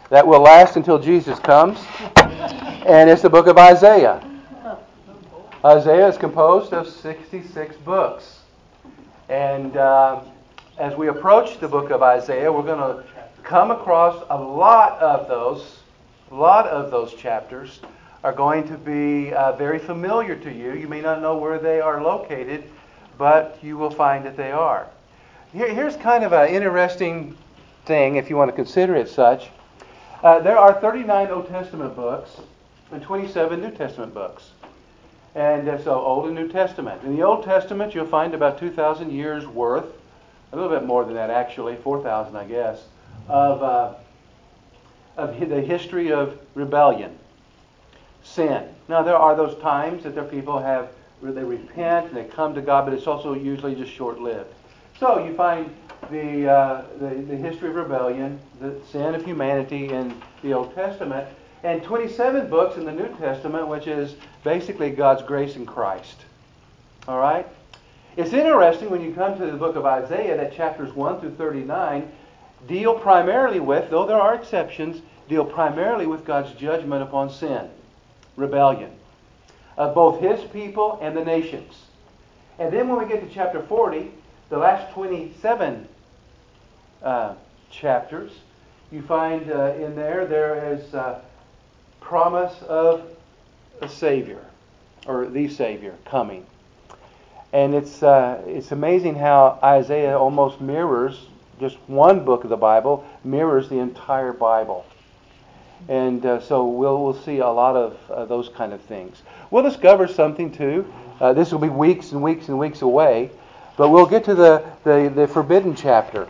that will last until Jesus comes, and it's the book of Isaiah. Isaiah is composed of 66 books. And as we approach the book of Isaiah, we're going to come across a lot of those chapters are going to be very familiar to you. You may not know where they are located, but you will find that they are. Here's kind of an interesting thing, if you want to consider it such. There are 39 Old Testament books and 27 New Testament books. And so Old and New Testament. In the Old Testament, you'll find about 2,000 years worth, a little bit more than that actually, 4,000 I guess, of the history of rebellion, sin. Now there are those times that their people they repent and they come to God, but it's also usually just short-lived. So you find the history of rebellion, the sin of humanity in the Old Testament, and 27 books in the New Testament, which is basically God's grace in Christ. All right? It's interesting when you come to the book of Isaiah that chapters 1 through 39 deal primarily with, though there are exceptions, deal primarily with God's judgment upon sin, rebellion, of both His people and the nations. And then when we get to chapter 40, the last 27 chapters, you find in there is promise of a Savior, or the Savior coming. And it's amazing how Isaiah almost mirrors, just one book of the Bible, mirrors the entire Bible. And so we'll see a lot of those kind of things. We'll discover something too. This will be weeks and weeks and weeks away. But we'll get to the forbidden chapter,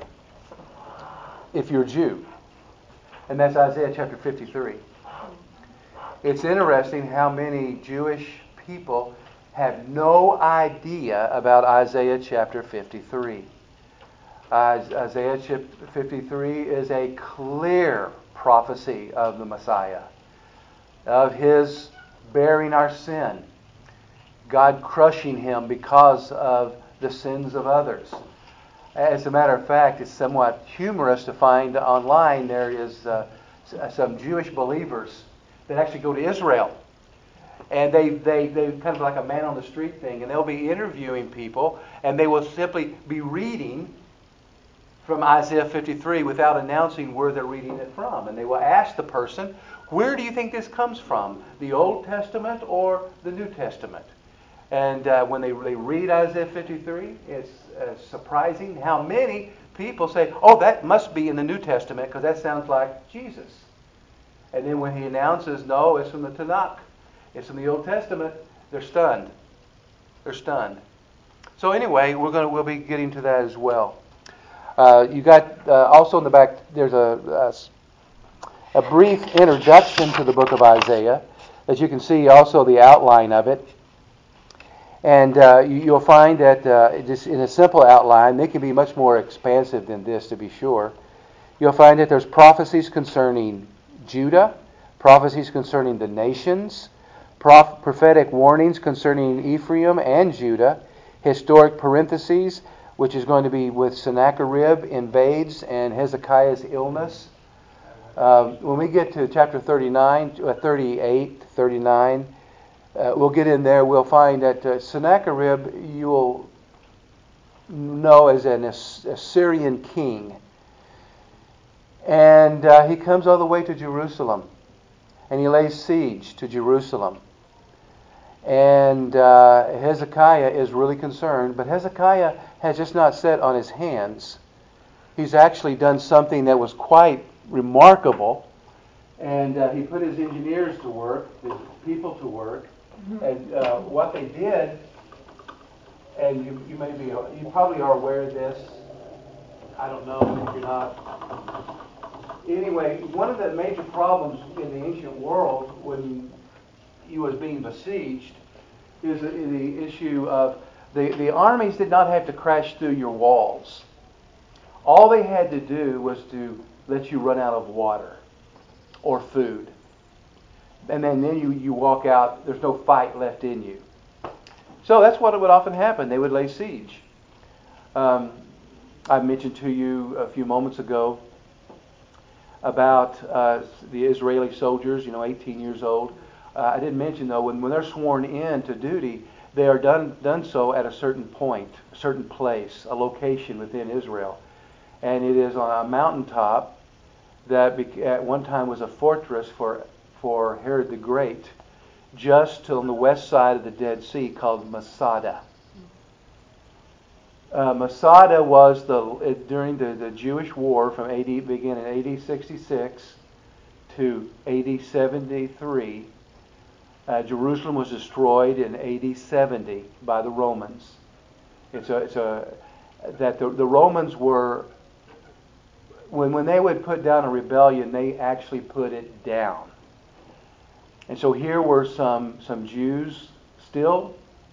if you're a Jew. And that's Isaiah chapter 53. It's interesting how many Jewish people have no idea about Isaiah chapter 53. Isaiah chapter 53 is a clear prophecy of the Messiah, of His bearing our sin, God crushing Him because of the sins of others. As a matter of fact, it's somewhat humorous to find online there is some Jewish believers that actually go to Israel. And they kind of like a man on the street thing, and they'll be interviewing people, and they will simply be reading from Isaiah 53 without announcing where they're reading it from. And they will ask the person, where do you think this comes from? The Old Testament or the New Testament? And when they read Isaiah 53, it's surprising how many people say, oh, that must be in the New Testament because that sounds like Jesus. And then when he announces, no, it's from the Tanakh, it's from the Old Testament, they're stunned. They're stunned. So anyway, we'll be getting to that as well. You got also in the back, there's a brief introduction to the book of Isaiah. As you can see, also the outline of it. And you'll find that just in a simple outline, they can be much more expansive than this, to be sure. You'll find that there's prophecies concerning Judah, prophecies concerning the nations, prophetic warnings concerning Ephraim and Judah, historic parentheses, which is going to be with Sennacherib invades and Hezekiah's illness. When we get to chapter 38, 39, we'll get in there. We'll find that Sennacherib, you'll know as an Assyrian king. And he comes all the way to Jerusalem. And he lays siege to Jerusalem. And Hezekiah is really concerned. But Hezekiah has just not sat on his hands. He's actually done something that was quite remarkable. And he put his engineers to work, his people to work. And what they did, and you probably are aware of this. I don't know if you're not. Anyway, one of the major problems in the ancient world when you was being besieged is the issue of the armies did not have to crash through your walls. All they had to do was to let you run out of water or food. And then you walk out, there's no fight left in you. So that's what would often happen. They would lay siege. I mentioned to you a few moments ago about the Israeli soldiers, 18 years old. I didn't mention though, when they're sworn in to duty, they are done so at a certain point, a certain place, a location within Israel. And it is on a mountaintop that at one time was a fortress for Herod the Great, just on the west side of the Dead Sea, called Masada. Masada was during the Jewish War from began in AD 66 to AD 73. Jerusalem was destroyed in AD 70 by the Romans. The Romans were, when they would put down a rebellion, they actually put it down. And so here were some Jews still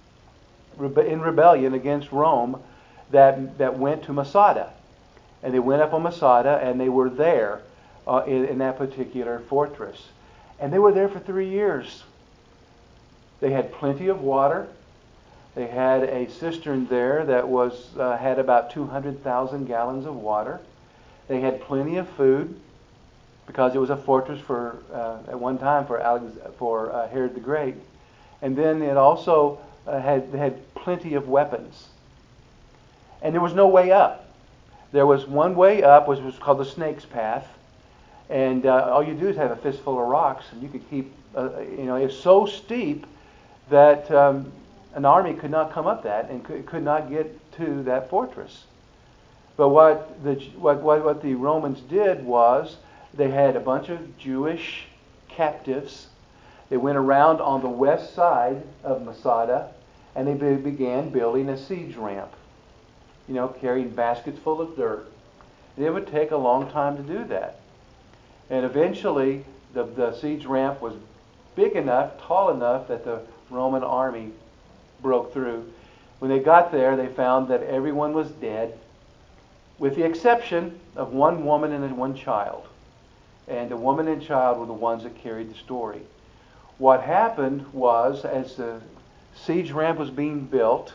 in rebellion against Rome that went to Masada. And they went up on Masada, and they were there in that particular fortress. And they were there for 3 years. They had plenty of water. They had a cistern there that had about 200,000 gallons of water. They had plenty of food, because it was a fortress at one time for Herod the Great. And then it also had plenty of weapons. And there was no way up. There was one way up, which was called the Snake's Path. And all you do is have a fistful of rocks, and you could keep, it's so steep that an army could not come up that and could not get to that fortress. But what the Romans did was they had a bunch of Jewish captives. They went around on the west side of Masada, and they began building a siege ramp, carrying baskets full of dirt. And it would take a long time to do that. And eventually, the siege ramp was big enough, tall enough, that the Roman army broke through. When they got there, they found that everyone was dead, with the exception of one woman and one child. And the woman and child were the ones that carried the story. What happened was, as the siege ramp was being built,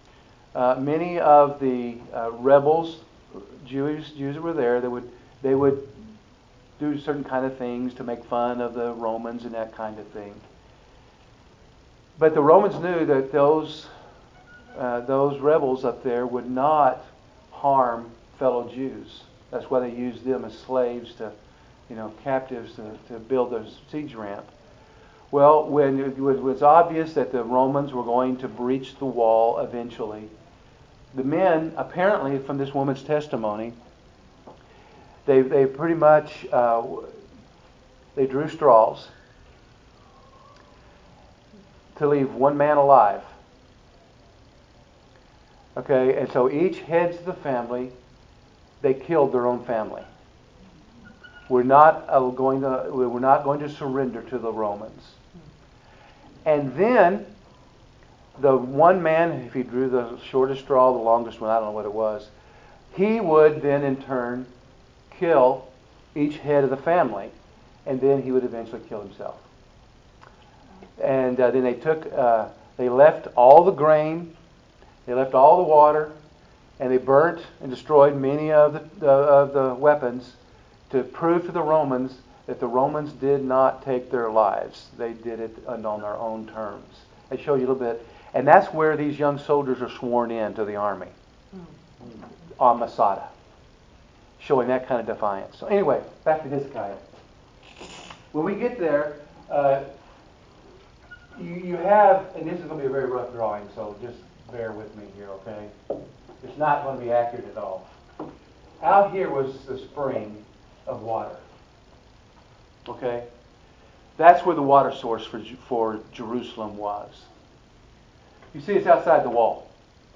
many of the rebels, Jews that were there, they would do certain kind of things to make fun of the Romans and that kind of thing. But the Romans knew that those rebels up there would not harm fellow Jews. That's why they used them as slaves captives to build the siege ramp. Well, when it was obvious that the Romans were going to breach the wall eventually, the men, apparently from this woman's testimony, they pretty much they drew straws to leave one man alive. Okay, and so each heads of the family, they killed their own family. We're not going to surrender to the Romans. And then the one man, if he drew the shortest straw, the longest one, I don't know what it was, he would then in turn kill each head of the family, and then he would eventually kill himself. And then they left all the grain, they left all the water, and they burnt and destroyed many of the weapons to prove to the Romans that the Romans did not take their lives. They did it on their own terms. I show you a little bit. And that's where these young soldiers are sworn in to the army, on Masada, showing that kind of defiance. So anyway, back to Hezekiah. When we get there, you have, and this is going to be a very rough drawing, so just bear with me here, okay? It's not going to be accurate at all. Out here was the spring of water. Okay? That's where the water source for Jerusalem was. You see, it's outside the wall.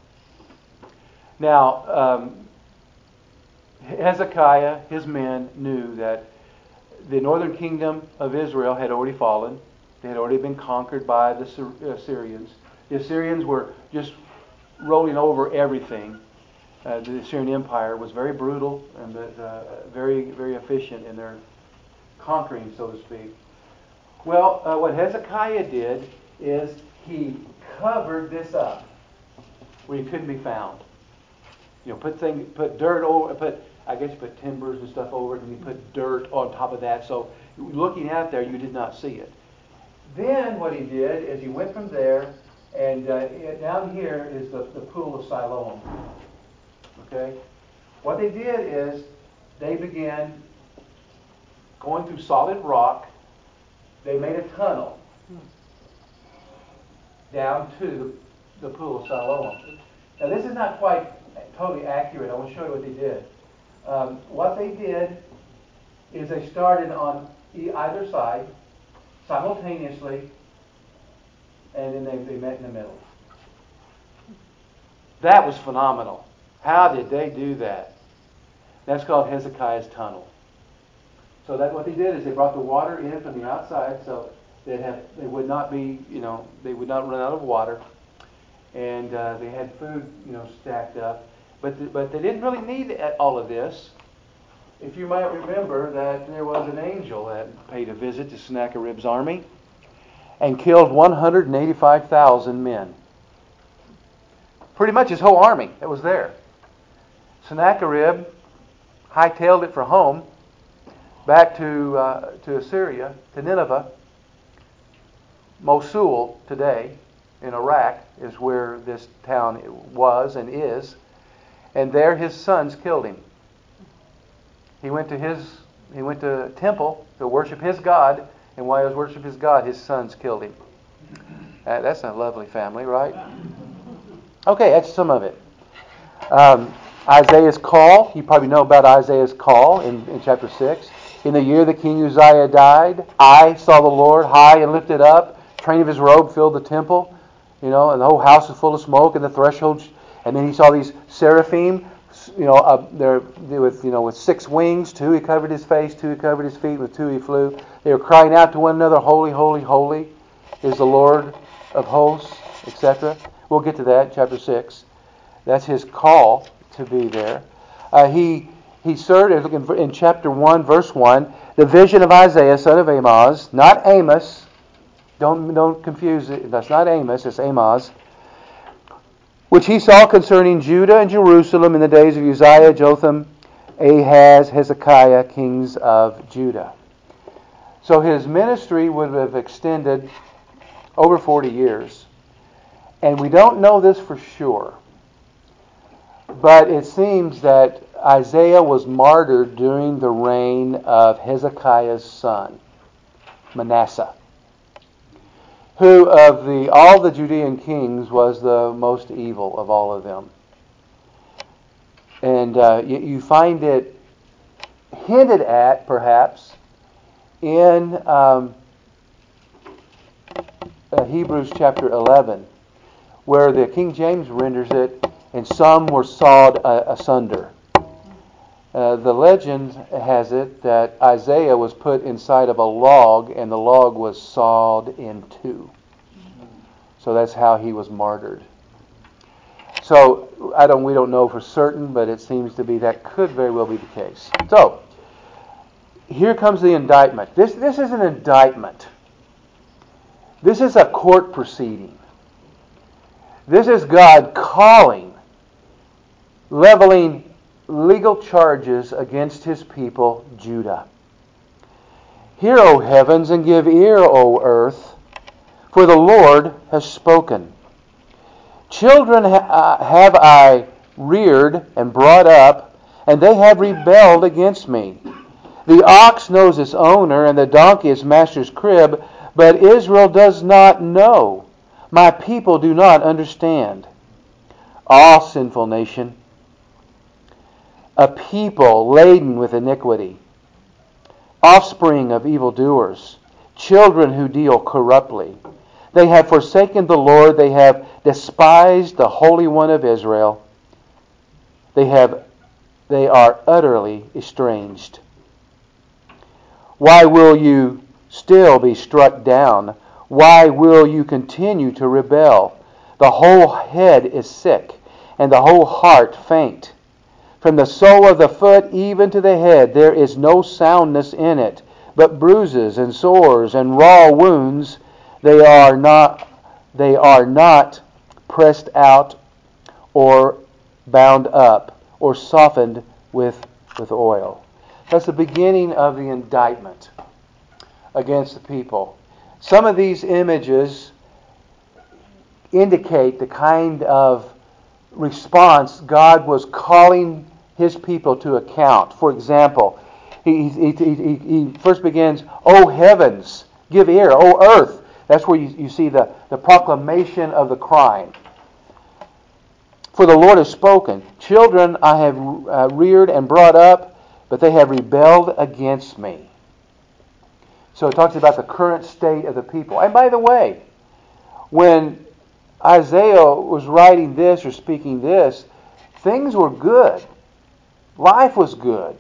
Now, Hezekiah, his men, knew that the northern kingdom of Israel had already fallen. They had already been conquered by the Assyrians. The Assyrians were just rolling over everything. The Assyrian Empire was very brutal and very, very efficient in their conquering, so to speak. Well, what Hezekiah did is he covered this up where he couldn't be found. Put dirt over, put I guess you put timbers and stuff over it, and you put dirt on top of that. So looking out there, you did not see it. Then what he did is he went from there, and down here is the pool of Siloam. Okay? What they did is they began going through solid rock. They made a tunnel down to the pool of Siloam. Now this is not quite totally accurate. I want to show you what they did. What they did is they started on either side simultaneously, and then they met in the middle. That was phenomenal. How did they do that? That's called Hezekiah's tunnel. So that what they did is they brought the water in from the outside, so they would not run out of water, and they had food, stacked up. But they didn't really need all of this. If you might remember that there was an angel that paid a visit to Sennacherib's army and killed 185,000 men. Pretty much his whole army that was there. Sennacherib hightailed it for home, back to Assyria, to Nineveh. Mosul today in Iraq is where this town was and is. And there his sons killed him. He went to a temple to worship his God, and while he was worshiping his God, his sons killed him. That's a lovely family, right? Okay, that's some of it. Isaiah's call. You probably know about Isaiah's call in chapter 6. In the year that King Uzziah died, I saw the Lord high and lifted up. The train of his robe filled the temple, and the whole house was full of smoke, and the thresholds. And then he saw these seraphim, they're with 6 wings. 2 he covered his face, 2 he covered his feet, with 2 he flew. They were crying out to one another, "Holy, holy, holy is the Lord of hosts," etc. We'll get to that in chapter 6. That's his call to be there. He served, in chapter 1, verse 1, the vision of Isaiah, son of Amoz, not Amos. Don't confuse it. That's not Amos, it's Amoz. Which he saw concerning Judah and Jerusalem in the days of Uzziah, Jotham, Ahaz, Hezekiah, kings of Judah. So his ministry would have extended over 40 years. And we don't know this for sure. But it seems that Isaiah was martyred during the reign of Hezekiah's son, Manasseh, who of all the Judean kings was the most evil of all of them. And you find it hinted at, perhaps, in Hebrews chapter 11, where the King James renders it, "and some were sawed asunder." The legend has it that Isaiah was put inside of a log, and the log was sawed in 2. So that's how he was martyred. So we don't know for certain, but it seems to be that could very well be the case. So here comes the indictment. This is an indictment. This is a court proceeding. This is God calling, leveling legal charges against his people, Judah. "Hear, O heavens, and give ear, O earth, for the Lord has spoken. Children have I reared and brought up, and they have rebelled against me. The ox knows its owner, and the donkey its master's crib, but Israel does not know. My people do not understand. Ah, sinful nation, a people laden with iniquity, offspring of evildoers, children who deal corruptly. They have forsaken the Lord, they have despised the Holy One of Israel. They are utterly estranged. Why will you still be struck down? Why will you continue to rebel? The whole head is sick, and the whole heart faint. From the sole of the foot even to the head there is no soundness in it, but bruises and sores and raw wounds. They are not pressed out or bound up or softened with with oil. That's the beginning of the indictment against the people. Some of these images indicate the kind of response God was calling His people to account. For example, he first begins, O heavens, give ear, O earth. That's where you see the proclamation of the crime. For the Lord has spoken. Children I have reared and brought up, but they have rebelled against me. So it talks about the current state of the people. And by the way, when Isaiah was writing this or speaking this, things were good. Life was good.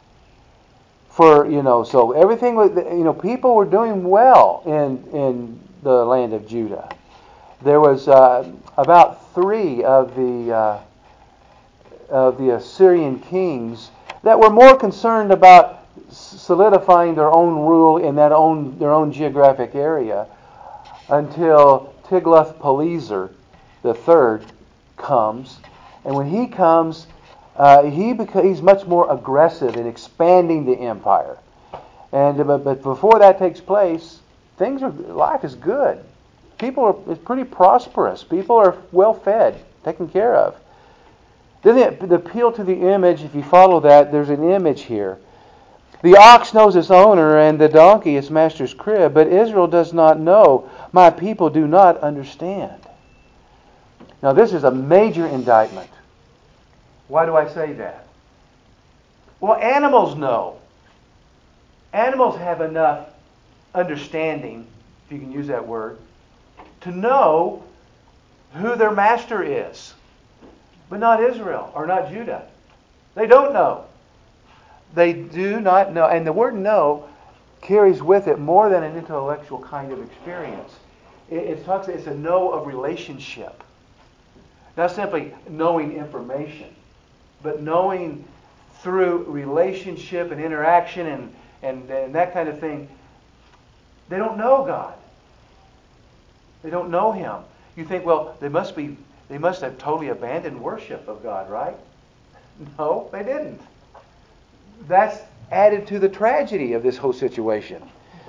So everything was, people were doing well in the land of Judah. There was about 3 of the Assyrian kings that were more concerned about solidifying their own rule in their own geographic area until Tiglath-Pileser III comes. And when he comes, he's much more aggressive in expanding the empire. But before that takes place, life is good. It's pretty prosperous. People are well fed, taken care of. Then the appeal to the image, if you follow that, there's an image here. The ox knows its owner, and the donkey its master's crib, but Israel does not know. My people do not understand. Now this is a major indictment. Why do I say that? Well, animals know. Animals have enough understanding, if you can use that word, to know who their master is. But not Israel, or not Judah. They don't know. They do not know. And the word know carries with it more than an intellectual kind of experience. It's a know of relationship. Not simply knowing information, but knowing through relationship and interaction and that kind of thing. They don't know God. They don't know Him. You think, well, they must have totally abandoned worship of God, right? No, they didn't. That's added to the tragedy of this whole situation.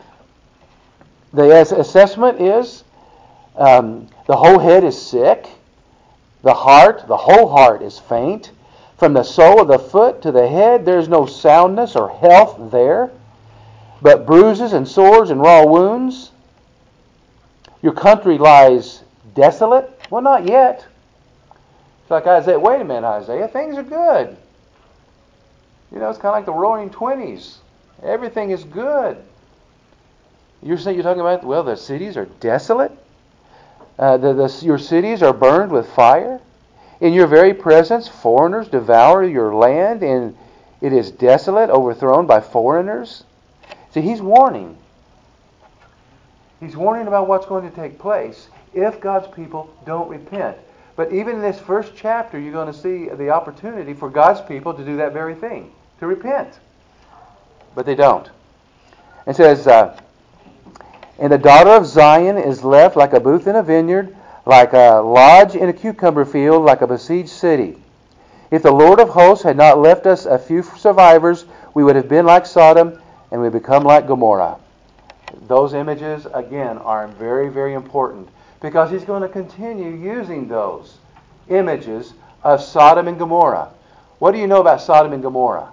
The assessment is the whole head is sick. The whole heart is faint. From the sole of the foot to the head, there's no soundness or health there, but bruises and sores and raw wounds. Your country lies desolate. Well, not yet. It's like Isaiah. Wait a minute, Isaiah. Things are good. It's kind of like the Roaring Twenties. Everything is good. You're talking about, well, the cities are desolate. Your cities are burned with fire. In your very presence, foreigners devour your land, and it is desolate, overthrown by foreigners. See, he's warning. He's warning about what's going to take place if God's people don't repent. But even in this first chapter, you're going to see the opportunity for God's people to do that very thing, to repent. But they don't. It says, and the daughter of Zion is left like a booth in a vineyard, like a lodge in a cucumber field, like a besieged city. If the Lord of hosts had not left us a few survivors, we would have been like Sodom, and we become like Gomorrah. Those images, again, are very, very important, because he's going to continue using those images of Sodom and Gomorrah. What do you know about Sodom and Gomorrah?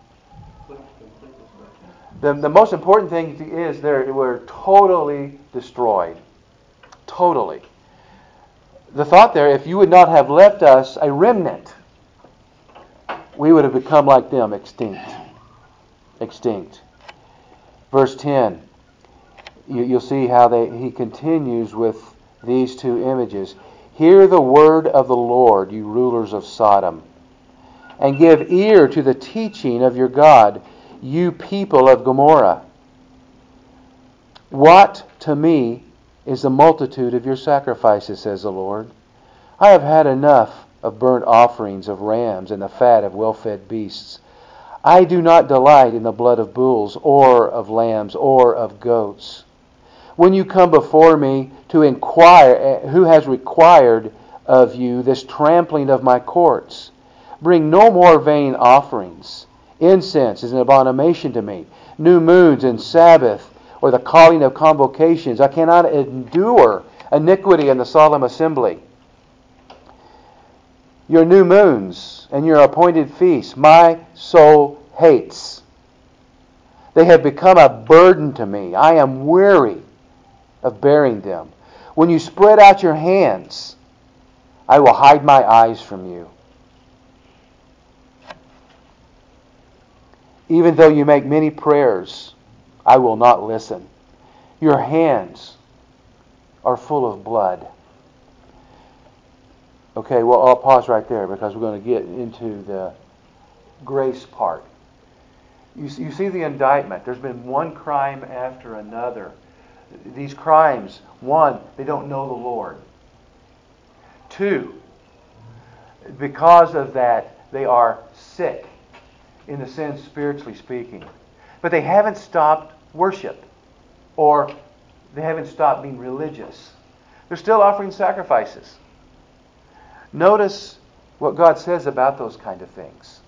The most important thing is they were totally destroyed. Totally. The thought there, if you would not have left us a remnant, we would have become like them, extinct. Extinct. Verse 10, you'll see how he continues with these two images. Hear the word of the Lord, you rulers of Sodom, and give ear to the teaching of your God, you people of Gomorrah. What to me is the multitude of your sacrifices, says the Lord. I have had enough of burnt offerings of rams and the fat of well-fed beasts. I do not delight in the blood of bulls or of lambs or of goats. When you come before me to inquire who has required of you this trampling of my courts, bring no more vain offerings. Incense is an abomination to me. New moons and Sabbath, or the calling of convocations. I cannot endure iniquity in the solemn assembly. Your new moons and your appointed feasts, my soul hates. They have become a burden to me. I am weary of bearing them. When you spread out your hands, I will hide my eyes from you. Even though you make many prayers, I will not listen. Your hands are full of blood. Okay, well, I'll pause right there because we're going to get into the grace part. You see the indictment. There's been one crime after another. These crimes, one, they don't know the Lord. Two, because of that, they are sick, in a sense, spiritually speaking. But they haven't stopped worship, or they haven't stopped being religious. They're still offering sacrifices. Notice what God says about those kind of things.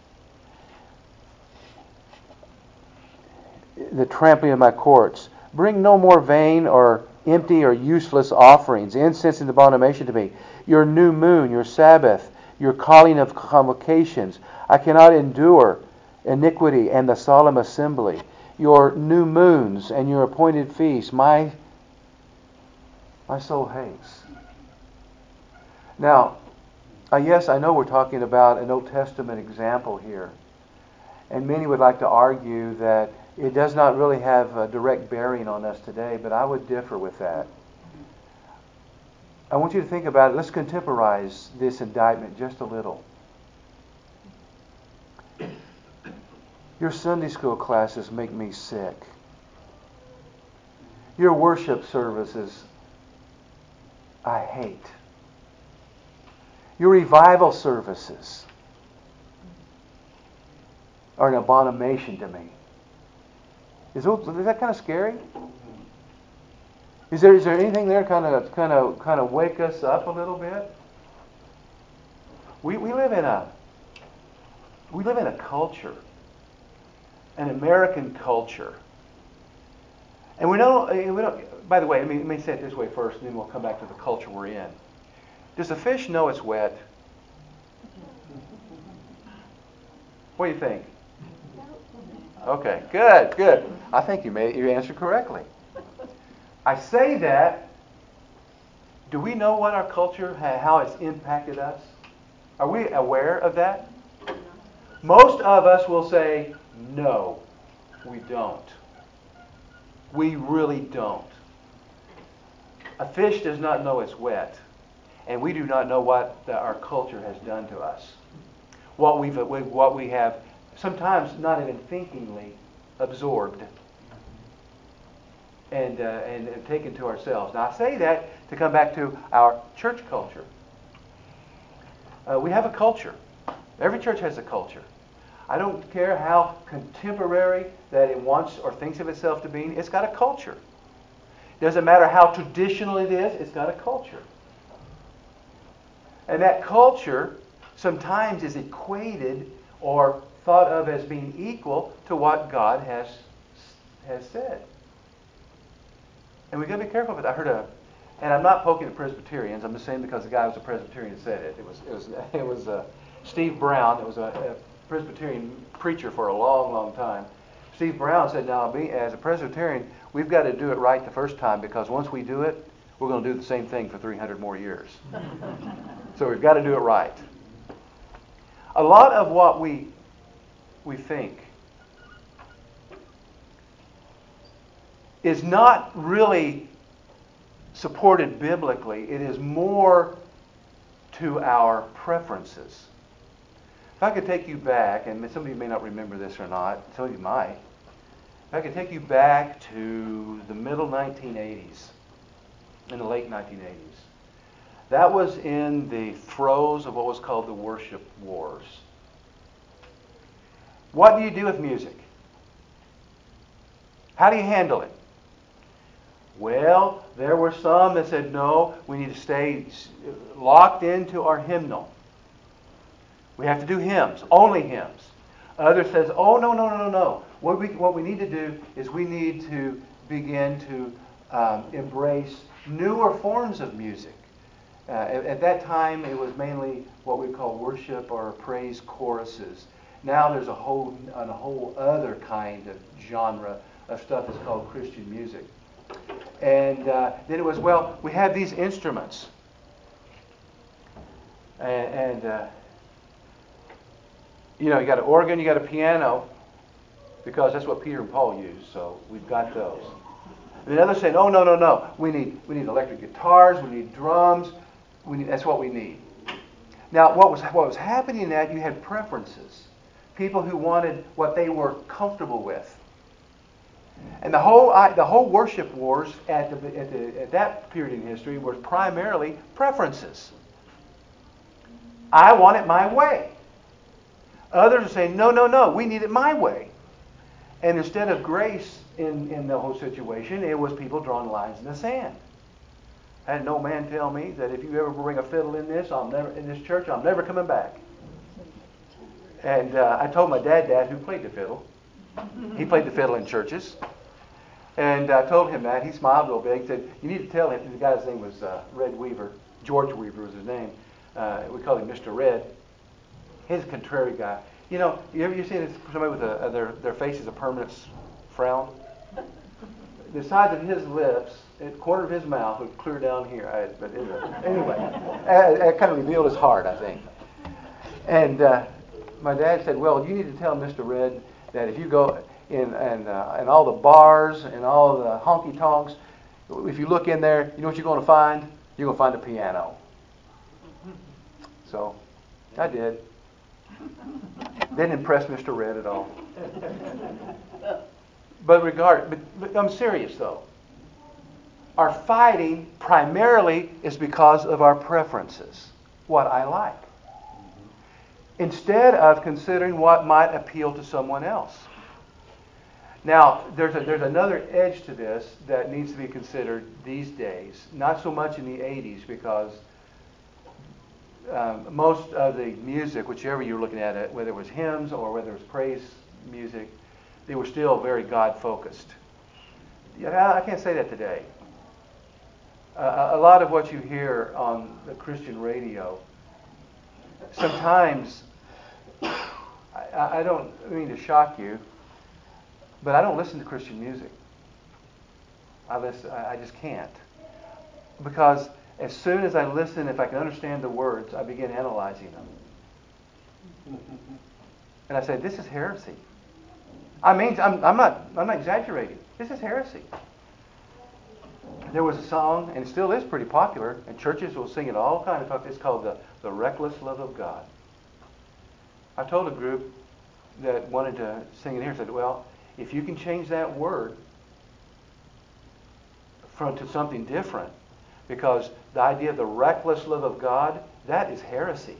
The trampling of my courts. Bring no more vain or empty or useless offerings. Incense and abomination to me. Your new moon, your Sabbath, your calling of convocations. I cannot endure iniquity and the solemn assembly. Your new moons and your appointed feasts. My soul hates. Now, yes, I know we're talking about an Old Testament example here. And many would like to argue that it does not really have a direct bearing on us today, but I would differ with that. I want you to think about it. Let's contemporize this indictment just a little. Your Sunday school classes make me sick. Your worship services, I hate. Your revival services are an abomination to me. Is that kind of scary? Is there anything there kind of wake us up a little bit? We live in a culture, an American culture, and we don't. By the way, let me say it this way first, and then we'll come back to the culture we're in. Does a fish know it's wet? What do you think? Okay, good. I think you answered correctly. I say that. Do we know what our culture, how it's impacted us? Are we aware of that? Most of us will say, no, we don't. We really don't. A fish does not know it's wet, and we do not know what our culture has done to us. What we have sometimes not even thinkingly absorbed and taken to ourselves. Now I say that to come back to our church culture. We have a culture. Every church has a culture. I don't care how contemporary that it wants or thinks of itself to be. It's got a culture. It doesn't matter how traditional it is. It's got a culture. And that culture sometimes is equated or thought of as being equal to what God has said. And we've got to be careful with it. I heard and I'm not poking at Presbyterians. I'm just saying because the guy was a Presbyterian that said it. It was Steve Brown. It was a Presbyterian preacher for a long, long time. Steve Brown said, now, as a Presbyterian, we've got to do it right the first time because once we do it, we're going to do the same thing for 300 more years. So we've got to do it right. A lot of what we think is not really supported biblically. It is more to our preferences. If I could take you back, and some of you may not remember this or not, some of you might. If I could take you back to the middle 1980s, in the late 1980s. That was in the throes of what was called the worship wars. What do you do with music? How do you handle it? Well, there were some that said, no, we need to stay locked into our hymnal. We have to do hymns, only hymns. Others says, oh, no. What we need to do is we need to begin to embrace newer forms of music. At that time, it was mainly what we call worship or praise choruses. Now there's a whole other kind of genre of stuff that's called Christian music. And then it was, well, we have these instruments. And you got an organ, you got a piano, because that's what Peter and Paul used, so we've got those. And the others saying, oh, no. We need electric guitars, we need drums, that's what we need. Now, what was happening in that, you had preferences. People who wanted what they were comfortable with. And the whole worship wars at that period in history were primarily preferences. I want it my way. Others are saying, no, we need it my way. And instead of grace in the whole situation, it was people drawing lines in the sand. I had no man tell me that if you ever bring a fiddle in this church, I'm never coming back. And I told my dad who played the fiddle. He played the fiddle in churches. And I told him that. He smiled a little bit. He said, you need to tell him. The guy's name was Red Weaver. George Weaver was his name. We called him Mr. Red. He's a contrary guy. You ever seen somebody with their face is a permanent frown? The sides of his lips, the corner of his mouth would clear down here. Anyway, it kind of revealed his heart, I think. And my dad said, well, you need to tell Mr. Red that if you go in all the bars and all the honky tonks, if you look in there, you know what you're going to find? You're going to find a piano. So I did. Didn't impress Mr. Red at all. But I'm serious though. Our fighting primarily is because of our preferences, what I like, instead of considering what might appeal to someone else. Now, there's another edge to this that needs to be considered these days. Not so much in the 80s, because most of the music, whichever you're looking at it, whether it was hymns or whether it was praise music, they were still very God-focused. Yeah, I can't say that today. A lot of what you hear on the Christian radio, sometimes, I don't mean to shock you, but I don't listen to Christian music. I just can't. Because as soon as I listen, if I can understand the words, I begin analyzing them. And I say, this is heresy. I'm not exaggerating. This is heresy. There was a song, and it still is pretty popular, and churches will sing it all kinds of times. It's called the Reckless Love of God. I told a group that wanted to sing it here, said, well, if you can change that word to something different, because the idea of the reckless love of God, that is heresy.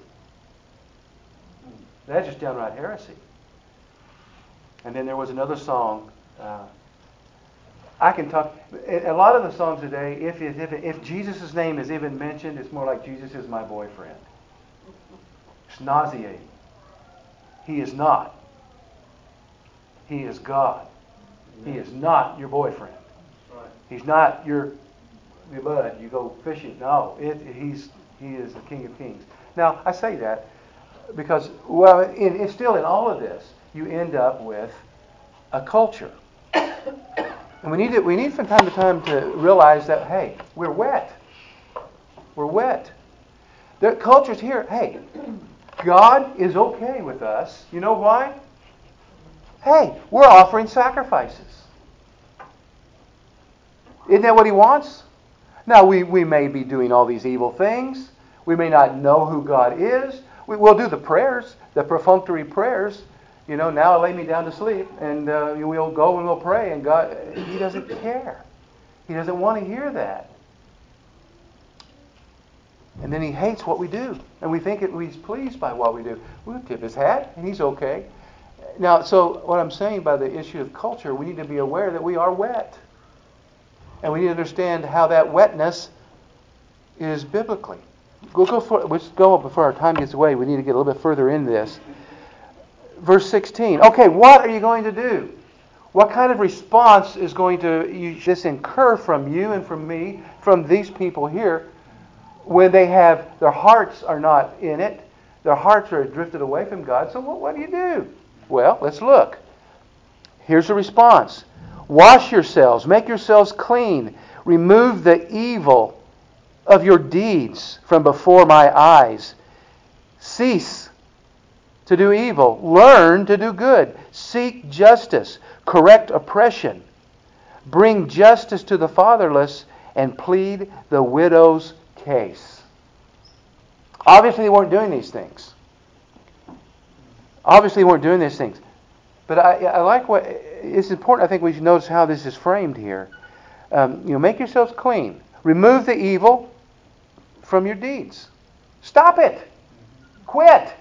That's just downright heresy. And then there was another song. I can talk. A lot of the songs today, if Jesus' name is even mentioned, it's more like Jesus is my boyfriend. It's nauseating. He is not. He is God. He is not your boyfriend. He's not your bud. You go fishing. No, he is the King of Kings. Now, I say that because, it's still in all of this, you end up with a culture. And we need from time to time to realize that, hey, we're wet. We're wet. The culture's here. Hey, God is okay with us. You know why? Hey, we're offering sacrifices. Isn't that what He wants? Now, we may be doing all these evil things. We may not know who God is. We'll do the prayers, the perfunctory prayers. Now I lay me down to sleep, and we'll go and we'll pray, and God, He doesn't care. He doesn't want to hear that. And then He hates what we do, and we think He's pleased by what we do. We'll tip His hat, and He's okay. Now, so what I'm saying by the issue of culture, we need to be aware that we are wet. And we need to understand how that wetness is biblically. Let's go before our time gets away. We need to get a little bit further in this. Verse 16. Okay, what are you going to do? What kind of response is going to you just incur from you and from me, from these people here, when they have their hearts are not in it, their hearts are drifted away from God? So what do you do? Well, let's look. Here's the response. Wash yourselves, make yourselves clean, remove the evil of your deeds from before my eyes. Cease to do evil. Learn to do good. Seek justice. Correct oppression. Bring justice to the fatherless and plead the widow's case. Obviously, they weren't doing these things. But I like what it's important. I think we should notice how this is framed here. Make yourselves clean. Remove the evil from your deeds. Stop it. Quit.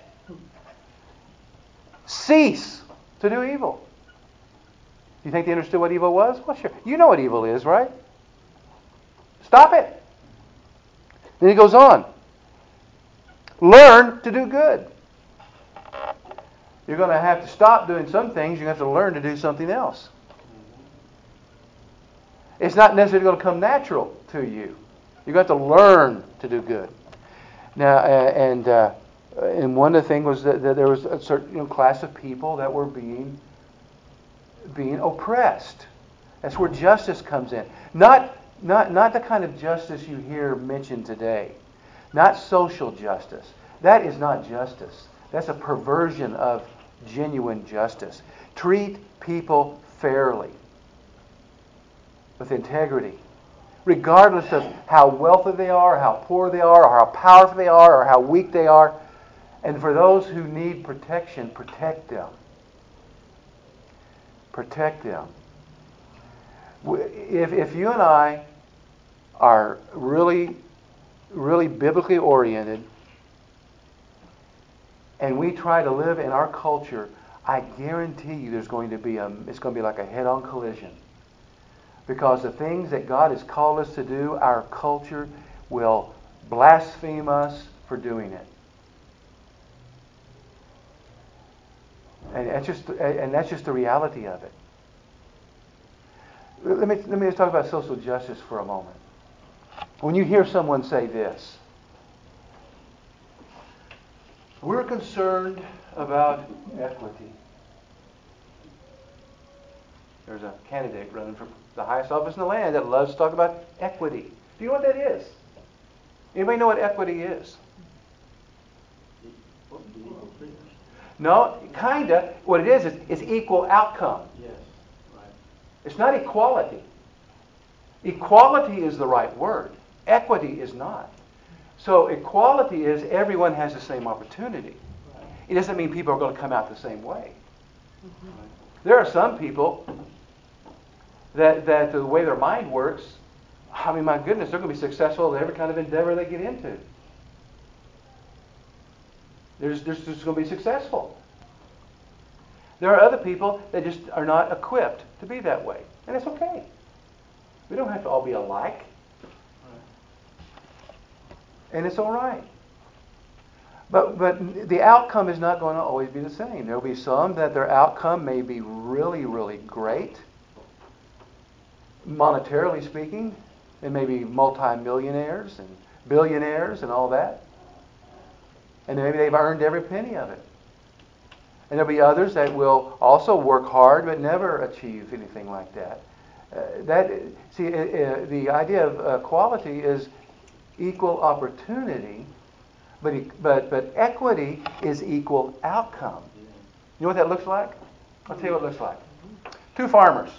Cease to do evil. You think they understood what evil was? Well, sure. You know what evil is, right? Stop it. Then he goes on. Learn to do good. You're going to have to stop doing some things. You're going to have to learn to do something else. It's not necessarily going to come natural to you. You're going to have to learn to do good. Now, and one of the things was that there was a certain class of people that were being oppressed. That's where justice comes in. Not the kind of justice you hear mentioned today. Not social justice. That is not justice. That's a perversion of genuine justice. Treat people fairly, with integrity, regardless of how wealthy they are, or how poor they are, or how powerful they are, or how weak they are. And for those who need protection, protect them. Protect them. If you and I are really, really biblically oriented, and we try to live in our culture, I guarantee you it's going to be like a head-on collision. Because the things that God has called us to do, our culture will blaspheme us for doing it. And that's just the reality of it. Let me just talk about social justice for a moment. When you hear someone say this, we're concerned about equity. There's a candidate running for the highest office in the land that loves to talk about equity. Do you know what that is? Anybody know what equity is? No, kinda. What it is equal outcome. Yes, right. It's not equality. Equality is the right word. Equity is not. So equality is everyone has the same opportunity. Right. It doesn't mean people are going to come out the same way. Mm-hmm. There are some people that the way their mind works, I mean, my goodness, they're going to be successful in every kind of endeavor they get into. They're just going to be successful. There are other people that just are not equipped to be that way. And it's okay. We don't have to all be alike. And it's all right. But the outcome is not going to always be the same. There will be some that their outcome may be really, really great. Monetarily speaking, they may be multimillionaires and billionaires and all that. And maybe they've earned every penny of it. And there'll be others that will also work hard but never achieve anything like that. The idea of equality is equal opportunity, but equity is equal outcome. You know what that looks like? I'll tell you what it looks like. Two farmers.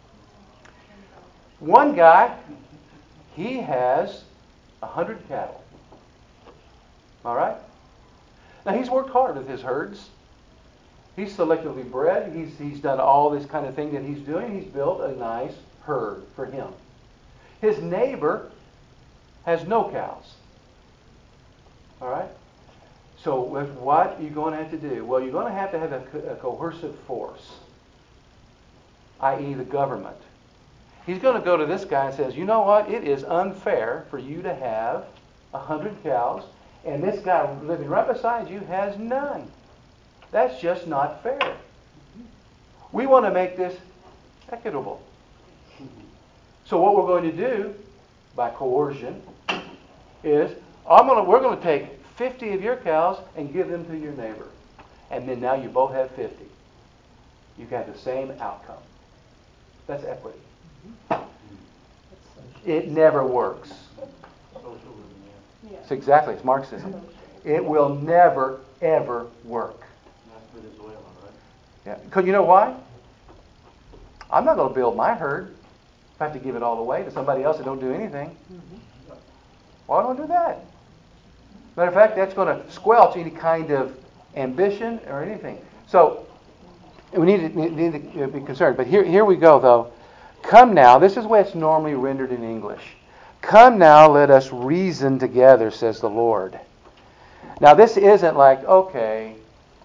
One guy, he has 100 cattle. All right? Now he's worked hard with his herds. He's selectively bred. He's done all this kind of thing that he's doing. He's built a nice herd for him. His neighbor has no cows. All right? So what are you going to have to do? Well, you're going to have a coercive force, i.e. the government. He's going to go to this guy and says, you know what? It is unfair for you to have 100 cows, and this guy living right beside you has none. That's just not fair. We want to make this equitable. So what we're going to do, by coercion, is we're going to take 50 of your cows and give them to your neighbor. And then now you both have 50. You have the same outcome. That's equity. It never works. It's exactly, it's Marxism. It will never, ever work. Yeah. Because you know why? I'm not going to build my herd if I have to give it all away to somebody else that don't do anything. Why don't I do that? Matter of fact, that's going to squelch any kind of ambition or anything. So we need to be concerned. But here we go, though. Come now. This is the way it's normally rendered in English. Come now, let us reason together, says the Lord. Now, this isn't like, okay,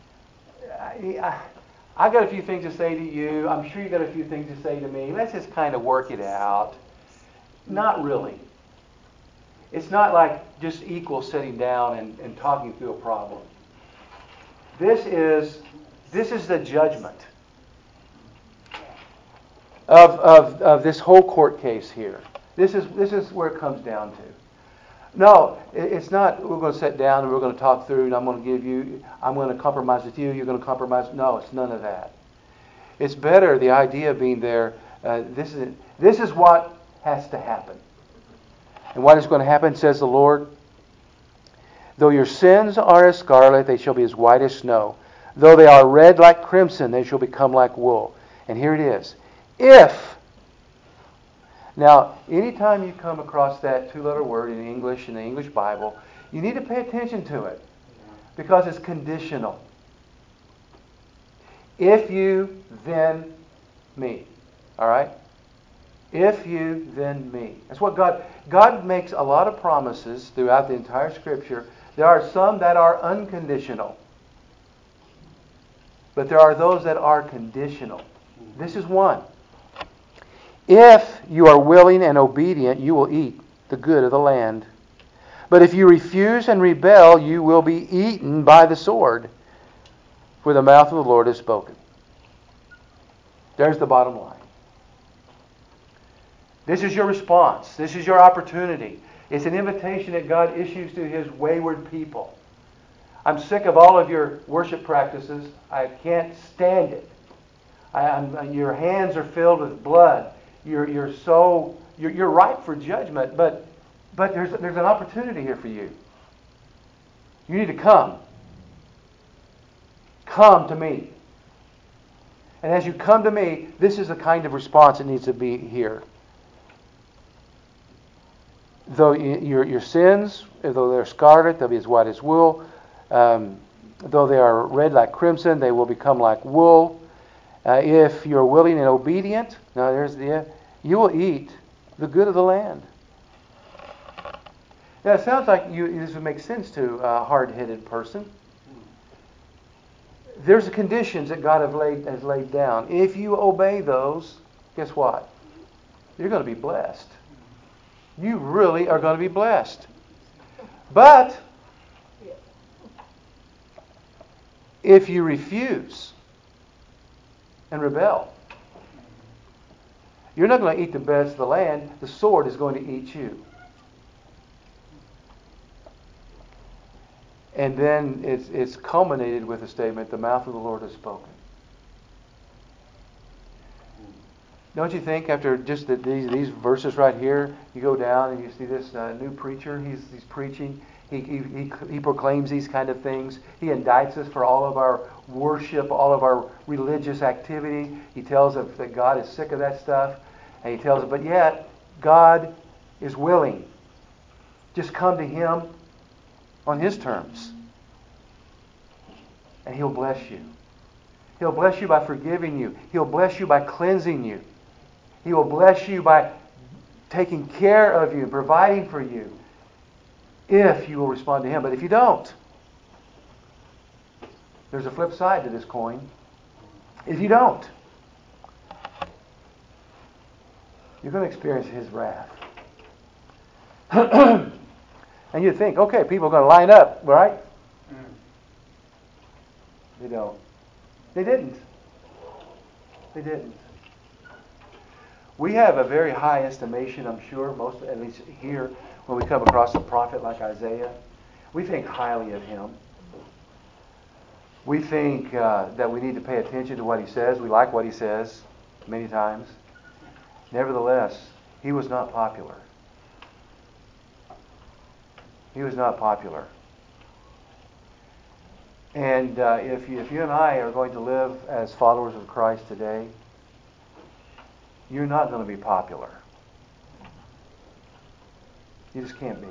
I got a few things to say to you. I'm sure you got a few things to say to me. Let's just kind of work it out. Not really. It's not like just equal sitting down and talking through a problem. This is the judgment of this whole court case here. This is where it comes down to. No, it's not. We're going to sit down and we're going to talk through, and I'm going to compromise with you. You're going to compromise. No, it's none of that. It's better the idea being there. This is what has to happen. And what is going to happen, says the Lord? Though your sins are as scarlet, they shall be as white as snow. Though they are red like crimson, they shall become like wool. And here it is. If. Now, anytime you come across that two-letter word in English, in the English Bible, you need to pay attention to it. Because it's conditional. If you, then me. All right? If you, then me. That's what God makes a lot of promises throughout the entire Scripture. There are some that are unconditional. But there are those that are conditional. This is one. If you are willing and obedient, you will eat the good of the land. But if you refuse and rebel, you will be eaten by the sword. For the mouth of the Lord has spoken. There's the bottom line. This is your response. This is your opportunity. It's an invitation that God issues to His wayward people. I'm sick of all of your worship practices. I can't stand it. Your hands are filled with blood. You're ripe for judgment, but there's an opportunity here for you. You need to come. Come to me. And as you come to me, this is the kind of response that needs to be here. Though your sins, though they're scarlet, they'll be as white as wool. Though they are red like crimson, they will become like wool. If you're willing and obedient, now you will eat the good of the land. Now it sounds like this would make sense to a hard-headed person. There's the conditions that God has laid down. If you obey those, guess what? You're going to be blessed. You really are going to be blessed. But if you refuse and rebel, you're not going to eat the best of the land. The sword is going to eat you. And then it's culminated with the statement, the mouth of the Lord has spoken. Don't you think after just these verses right here, you go down and you see this new preacher, he's preaching, he proclaims these kind of things. He indicts us for all of our worship, all of our religious activity. He tells us that God is sick of that stuff. And he tells us, but yet, God is willing. Just come to Him on His terms. And He'll bless you. He'll bless you by forgiving you. He'll bless you by cleansing you. He will bless you by taking care of you, providing for you, if you will respond to Him. But if you don't, there's a flip side to this coin. If you don't, you're going to experience His wrath. And you think, okay, people are going to line up, right? They don't. They didn't. They didn't. We have a very high estimation, I'm sure, most, at least here, when we come across a prophet like Isaiah. We think highly of him. We think that we need to pay attention to what he says. We like what he says many times. Nevertheless, he was not popular. He was not popular. And if you and I are going to live as followers of Christ today, you're not going to be popular. You just can't be.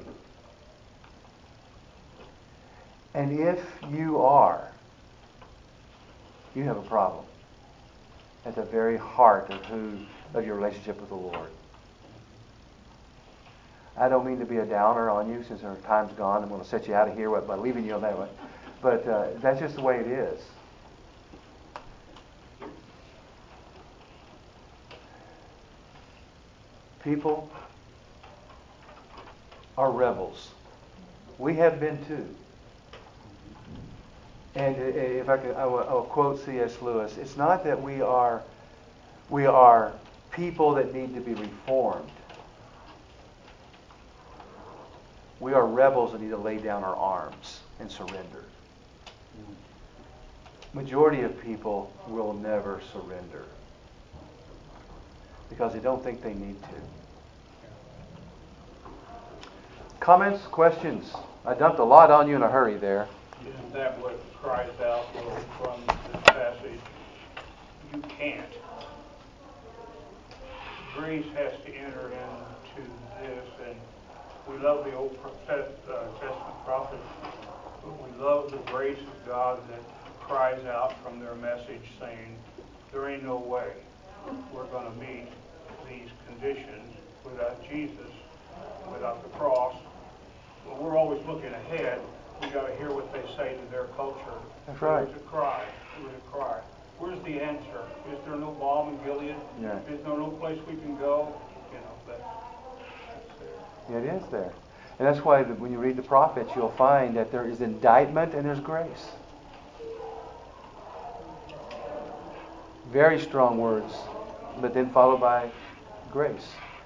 And if you are, you have a problem at the very heart of your relationship with the Lord. I don't mean to be a downer on you since our time's gone. I'm going to set you out of here by leaving you on that way. But that's just the way it is. People are rebels. We have been too. And if I'll quote C.S. Lewis. It's not that we are people that need to be reformed. We are rebels that need to lay down our arms and surrender. Majority of people will never surrender because they don't think they need to. Comments, questions? I dumped a lot on you in a hurry there. Isn't that what cries out from this passage? You can't. Grace has to enter into this, and we love the Old Testament prophets, but we love the grace of God that cries out from their message saying, there ain't no way we're going to meet these conditions without Jesus, without the cross. But we're always looking ahead. We got to hear what they say to their culture. That's right. There's a cry. There's a cry. Where's the answer? Is there no balm in Gilead? Yeah. Is there no place we can go? You know, that's there. Yeah, it is there. And that's why when you read the prophets, you'll find that there is indictment and there's grace. Very strong words, but then followed by grace.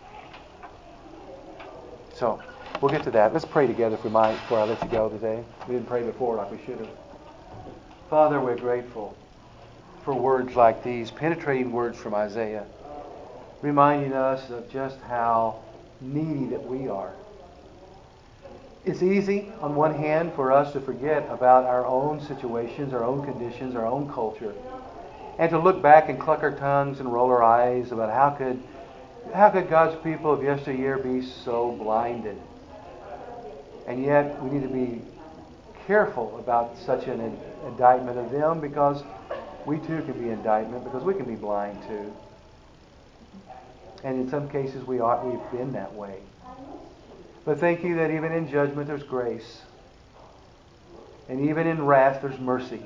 So, we'll get to that. Let's pray together if we might before I let you go today. We didn't pray before like we should have. Father, we're grateful for words like these, penetrating words from Isaiah, reminding us of just how needy that we are. It's easy, on one hand, for us to forget about our own situations, our own conditions, our own culture, and to look back and cluck our tongues and roll our eyes about how could God's people of yesteryear be so blinded? And yet we need to be careful about such an indictment of them, because we too can be indictment, because we can be blind too. And in some cases we've been that way. But thank you that even in judgment there's grace. And even in wrath there's mercy.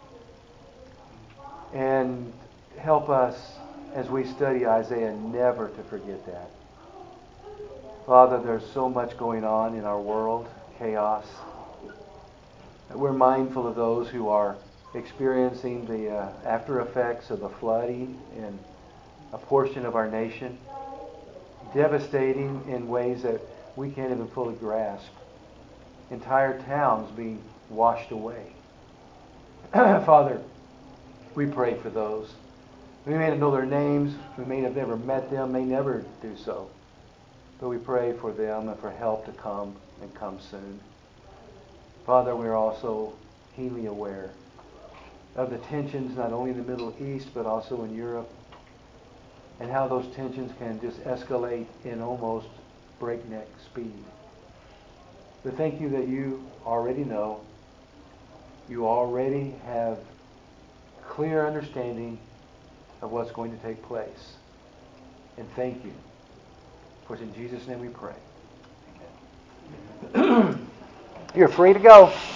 And help us as we study Isaiah never to forget that. Father, there's so much going on in our world, chaos. We're mindful of those who are experiencing the after effects of the flooding in a portion of our nation. Devastating in ways that we can't even fully grasp. Entire towns being washed away. Father, we pray for those. We may not know their names. We may have never met them. May never do so. But we pray for them and for help to come and come soon. Father, we're also keenly aware of the tensions not only in the Middle East but also in Europe, and how those tensions can just escalate in almost breakneck speed. But thank you that you already know. You already have clear understanding of what's going to take place. And thank you. For it's in Jesus' name we pray. Amen. You're free to go.